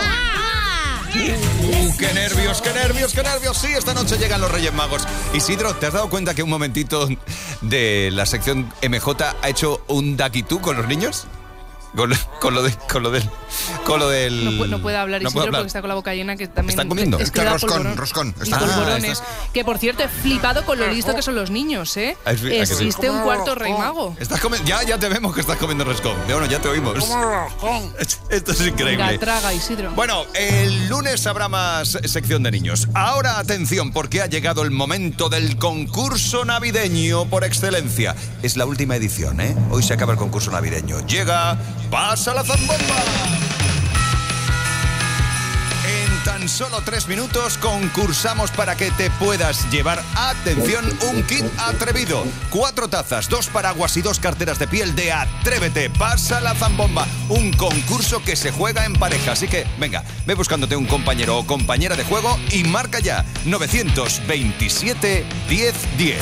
¡Qué nervios, qué nervios, qué nervios! Sí, esta noche llegan los Reyes Magos. Isidro, ¿te has dado cuenta que un momentito de la sección MJ ha hecho un daquitú con los niños? Con lo del... No puede hablar Isidro porque está con la boca llena, que también... ¿Están comiendo? Es que da roscón. Y polvorones. Que, por cierto, he flipado con lo listo que son los niños, ¿eh? Existe un cuarto rey mago. Ya te vemos que estás comiendo roscón. Bueno, ya te oímos. Esto es increíble. La traga, Isidro. Bueno, el lunes habrá más sección de niños. Ahora, atención, porque ha llegado el momento del concurso navideño por excelencia. Es la última edición, ¿eh? Hoy se acaba el concurso navideño. Llega... ¡Pasa la zambomba! tan solo 3 minutos concursamos para que te puedas llevar, atención, un kit atrevido. 4 tazas, 2 paraguas y 2 carteras de piel de Atrévete. Pasa la zambomba. Un concurso que se juega en pareja. Así que, venga, ve buscándote un compañero o compañera de juego y marca ya 927 1010.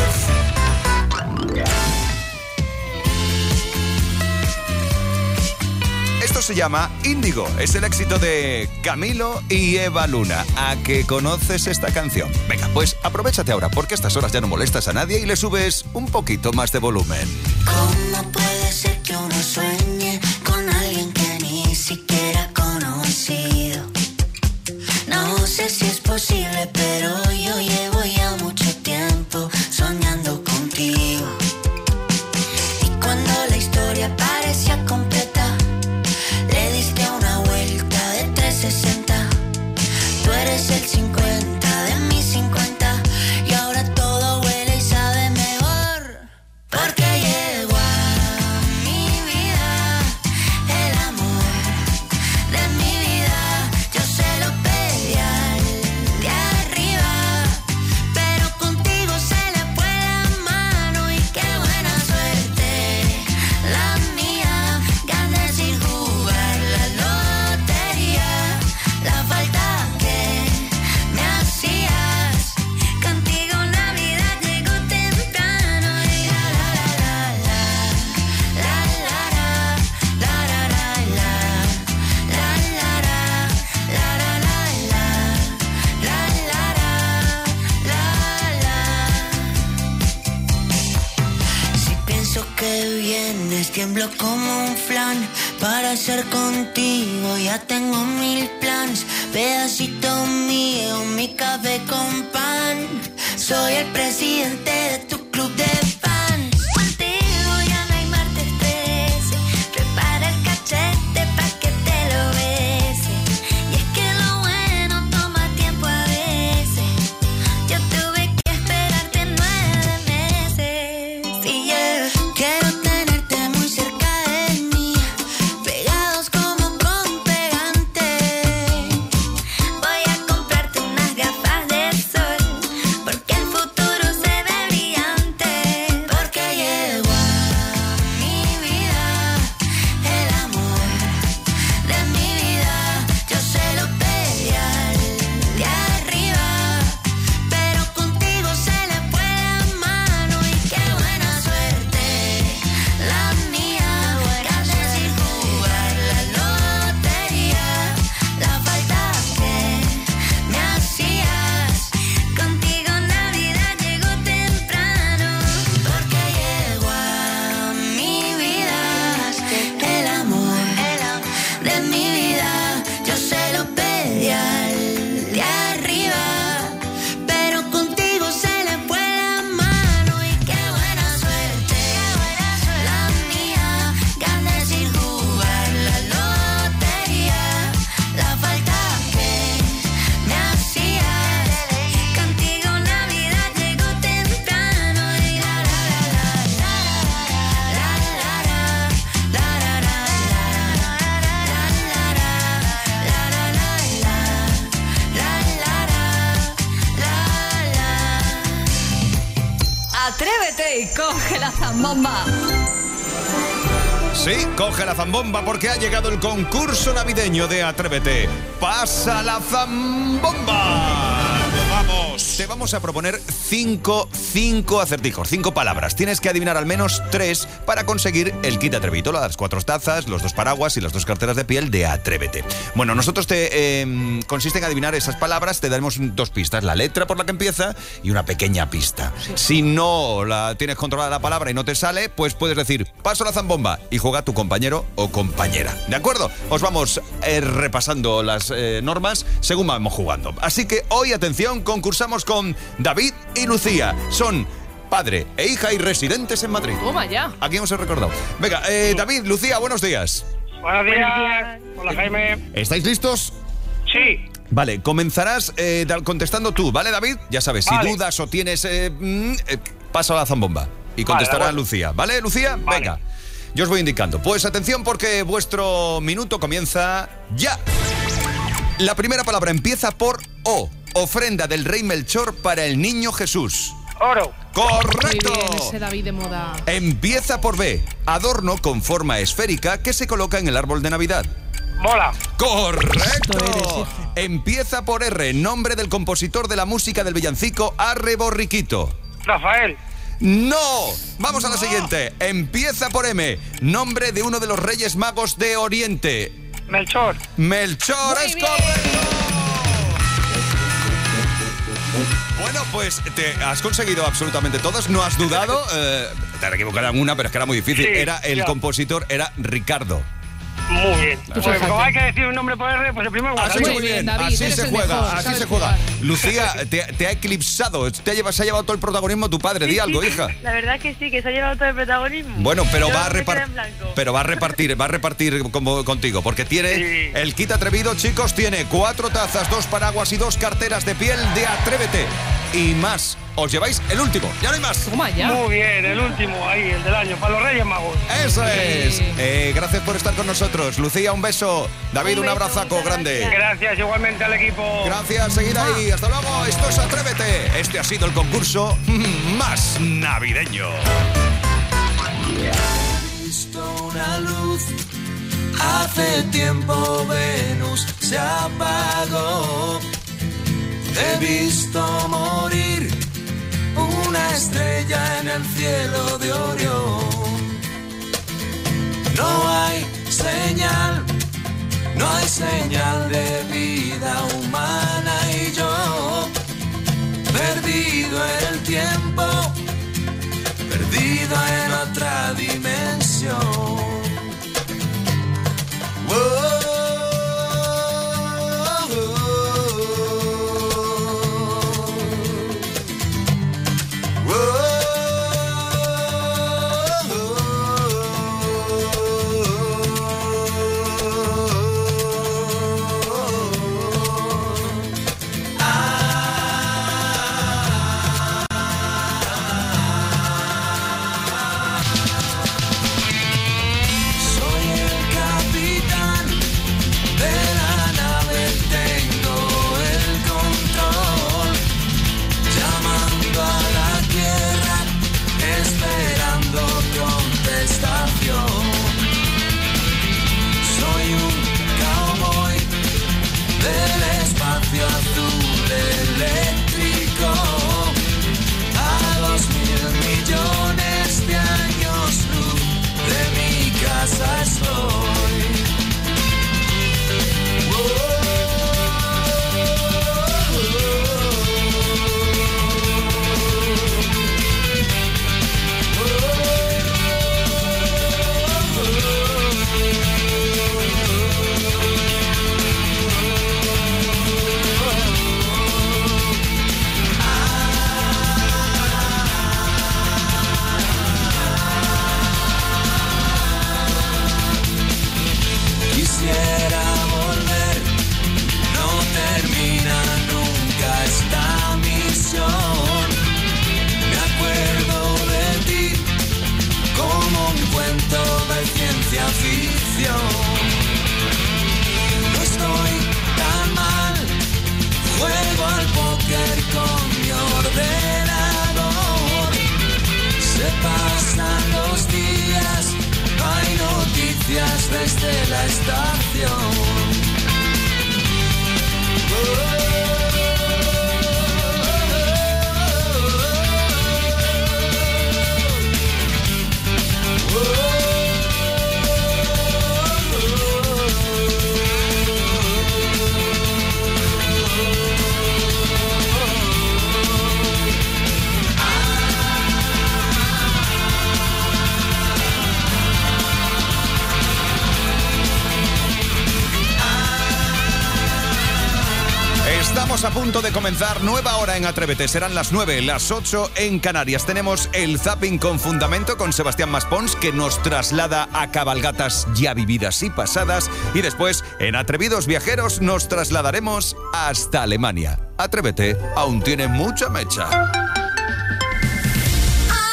Esto se llama Índigo. Es el éxito de Camilo y Eva Luna. ¿A que conoces esta canción? Venga, pues aprovechate ahora, porque a estas horas ya no molestas a nadie y le subes un poquito más de volumen. ¿Cómo puede ser que uno sueñe con alguien que ni siquiera ha conocido? No sé si es posible, pero yo llevo ya mucho tiempo soñando contigo. Y cuando la historia parecía completa, le diste una vuelta de 360. Tú eres el 50 de mis 50 y ahora todo huele y sabe mejor. Porque llegó a mi vida el amor de mi vida. Yo se lo pedí al de arriba, pero contigo se le fue la mano y qué buena suerte la mía. Gané sin jugar la lotería, la falta que me hacías. Contigo Navidad llegó temprano y la Si pienso que vienes, tiemblo como un flan. Para estar contigo ya tengo 1000 planes. Pedacito mío, mi café con pan. Soy el presidente de tu club de fans. Contigo ya no hay martes 13. Prepara el cachete pa' que te lo bese. Y es que lo bueno toma tiempo a veces. Yo tuve que esperarte 9 meses. Y yo quiero tenerte muy cerca de mí, pegados como con pegante. Voy a comprarte unas gafas de sol, porque el futuro se ve brillante. Porque llegó a mi vida el amor de mi vida. Yo se lo pedí al de arriba, pero contigo se le fue la mano y qué buena suerte la mía. Gané sin jugar la lotería, la falta que me hacías. Contigo Navidad llegó temprano, porque llegó a mi vida el amor de mi vida. Yo se lo pedí al de arriba, pero contigo se le fue la mano y qué buena suerte la mía. Gané sin jugar la lotería, la falta que me hacías. Contigo Navidad llegó temprano y Atrévete y coge la zambomba. Sí, coge la zambomba porque ha llegado el concurso navideño de Atrévete. ¡Pasa la zambomba! ¡Vamos! Te vamos a proponer 5 acertijos, 5 palabras. Tienes que adivinar al menos 3 para conseguir el kit atrevido, las 4 tazas, los 2 paraguas y las 2 carteras de piel de Atrévete. Bueno, nosotros consiste en adivinar esas palabras, te daremos 2 pistas, la letra por la que empieza y una pequeña pista. Si no la tienes controlada la palabra y no te sale, pues puedes decir, paso la zambomba y juega tu compañero o compañera. ¿De acuerdo? Os vamos repasando las normas según vamos jugando. Así que hoy, atención, concursamos con David y Lucía. Son padre e hija y residentes en Madrid. Toma ya. Aquí hemos recordado. Venga, David, Lucía, buenos días. Buenos días. Hola, Jaime. ¿Estáis listos? Sí. Vale, comenzarás contestando tú, ¿vale, David? Ya sabes, Vale. si dudas o tienes... pasa la zambomba y contestará Vale, Lucía. ¿Vale, Lucía? Vale. Venga, yo os voy indicando. Pues atención porque vuestro minuto comienza ya. La primera palabra empieza por O. Ofrenda del rey Melchor para el niño Jesús. Oro. ¡Correcto! Muy bien, ese David de moda. Empieza por B. Adorno con forma esférica que se coloca en el árbol de Navidad. Bola. ¡Correcto! Empieza por R. Nombre del compositor de la música del villancico Arre Borriquito. Rafael. ¡No! Vamos a la siguiente. Empieza por M. Nombre de uno de los reyes magos de Oriente. Melchor. Melchor es correcto. Bueno, pues te has conseguido absolutamente todas. No has dudado. Te has equivocado en una, pero es que era muy difícil. Sí, compositor era Ricardo. Muy bien. Pues como hay que decir un nombre por R, pues el primero Has hecho muy bien. David, así eres se el juega, mejor, así sabes se juega. jugar. Lucía, te ha eclipsado. Se ha llevado todo el protagonismo tu padre. Di algo, hija. La verdad que sí, que se ha llevado todo el protagonismo. Bueno, pero Yo va a me quedé en blanco. repartir contigo, porque tiene el kit atrevido, chicos, tiene 4 tazas, 2 paraguas y 2 carteras de piel de Atrévete. Y más, os lleváis el último, ya no hay más. Toma ya. Muy bien, el último ahí, el del año, para los Reyes Magos. Eso es. Gracias por estar con nosotros. Lucía, un beso. David, un abrazaco grande. Gracias igualmente al equipo. Gracias, seguid ahí. Hasta luego. Esto es Atrévete. Este ha sido el concurso más navideño. He visto una luz. Hace tiempo Venus se apagó. He visto morir una estrella en el cielo de Orión. No hay señal de vida humana y yo, perdido en el tiempo, perdido en otra dimensión. No estoy tan mal, juego al póker con mi ordenador. Se pasan los días, no hay noticias desde la estación. Estamos a punto de comenzar nueva hora en Atrévete. Serán las 9, las 8 en Canarias. Tenemos el Zapping con Fundamento con Sebastián Maspons, que nos traslada a cabalgatas ya vividas y pasadas. Y después, en Atrevidos Viajeros, nos trasladaremos hasta Alemania. Atrévete, aún tiene mucha mecha.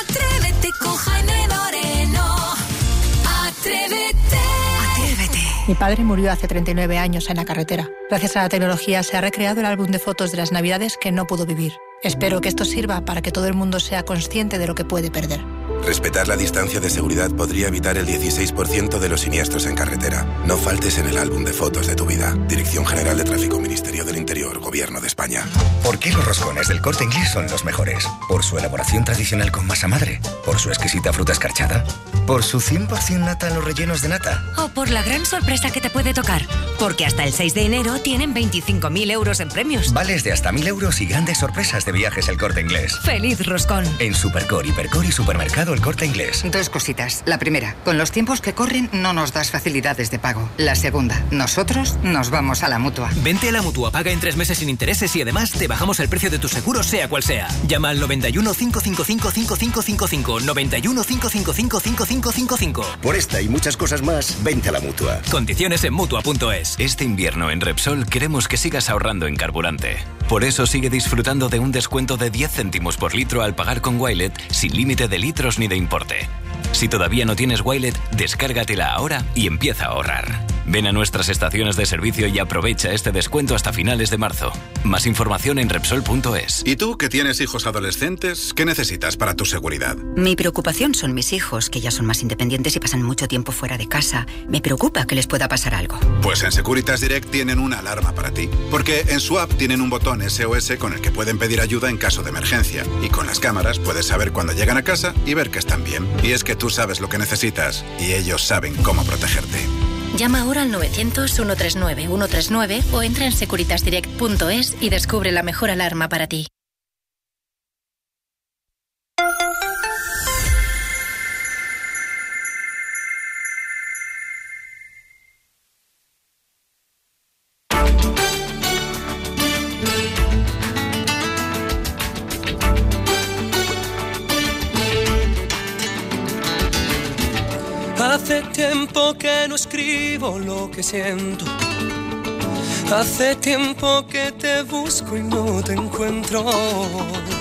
Atrévete con Jaime Moreno. Atrévete. Atrévete. Mi padre murió hace 39 años en la carretera. Gracias a la tecnología se ha recreado el álbum de fotos de las Navidades que no pudo vivir. Espero que esto sirva para que todo el mundo sea consciente de lo que puede perder. Respetar la distancia de seguridad podría evitar el 16% de los siniestros en carretera. No faltes en el álbum de fotos de tu vida. Dirección General de Tráfico, Ministerio del Interior, Gobierno de España. ¿Por qué los roscones del Corte Inglés son los mejores? ¿Por su elaboración tradicional con masa madre? ¿Por su exquisita fruta escarchada? ¿Por su 100% nata en los rellenos de nata? O por la gran sorpresa que te puede tocar. Porque hasta el 6 de enero tienen 25.000 euros en premios. Vales de hasta 1.000 euros y grandes sorpresas de viajes El Corte Inglés. ¡Feliz roscón! En Supercor, Hipercor y Supermercado El Corte Inglés. Dos cositas. La primera, con los tiempos que corren no nos das facilidades de pago. La segunda, nosotros nos vamos a la Mutua. Vente a la Mutua, paga en 3 meses sin intereses y además te bajamos el precio de tu seguro sea cual sea. Llama al 91 555 5555. 91 555 5555. Por esta y muchas cosas más, vente a la Mutua. Condiciones en Mutua.es. Este invierno en Repsol queremos que sigas ahorrando en carburante. Por eso sigue disfrutando de un descuento de 10 céntimos por litro al pagar con Wilet sin límite de litros ni de importe. Si todavía no tienes Wilet, descárgatela ahora y empieza a ahorrar. Ven a nuestras estaciones de servicio y aprovecha este descuento hasta finales de marzo. Más información en Repsol.es. ¿Y tú, que tienes hijos adolescentes, qué necesitas para tu seguridad? Mi preocupación son mis hijos, que ya son más independientes y pasan mucho tiempo fuera de casa. Me preocupa que les pueda pasar algo. Pues en Securitas Direct tienen una alarma para ti. Porque en su app tienen un botón SOS con el que pueden pedir ayuda en caso de emergencia. Y con las cámaras puedes saber cuando llegan a casa y ver que están bien. Y es que tú sabes lo que necesitas y ellos saben cómo protegerte. Llama ahora al 900-139-139 o entra en securitasdirect.es y descubre la mejor alarma para ti. Hace tiempo que no escribo lo que siento. Hace tiempo que te busco y no te encuentro.